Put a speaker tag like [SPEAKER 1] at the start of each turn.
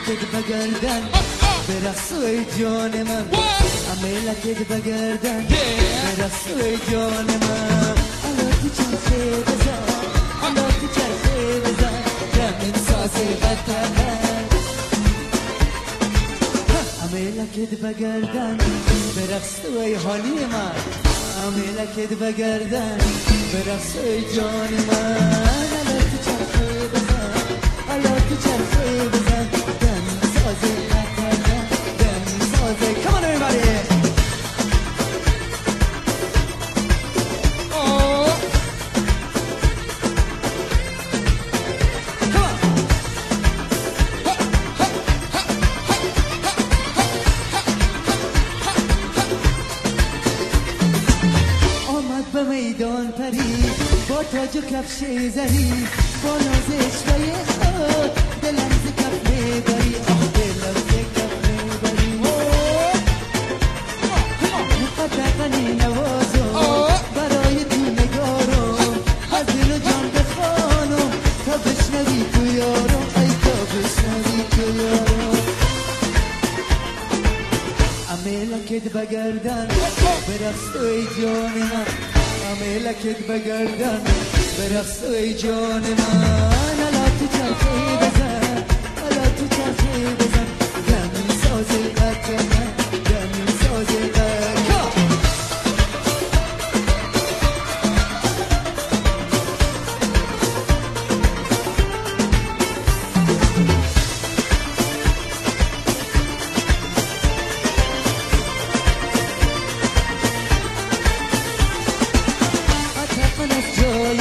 [SPEAKER 1] لکت بگردن برقص ای جان من همه لکت بگردن برقص ای جان من حالا تو چرخه بزن حالا تو چرخه بزن دمین ساز وطن همه لکت بگردن برقص ای حالی من همه لکت بگردن برقص ای جان من حالا تو چرخه بزن حالا تو چرخه بزن دمین ساز وطن دمین ساز Come on everybody به میدان پری با تاج و کفش زری با ناز عشقای خود دلم ز کف میبری آه دلم ز کف میبری قدقنی نوازم برای تو نگارم از دل و جان بخوانم تا بشنوی تو یارم ای تا بشنوی تو یارم همه لکت بگردن برقص ای جان من همه لکت بگردن برقص ای جان من حالا تو چرخه بزن حالا تو چرخه بزن دمین ساز وطن دمین ساز وطن من از جای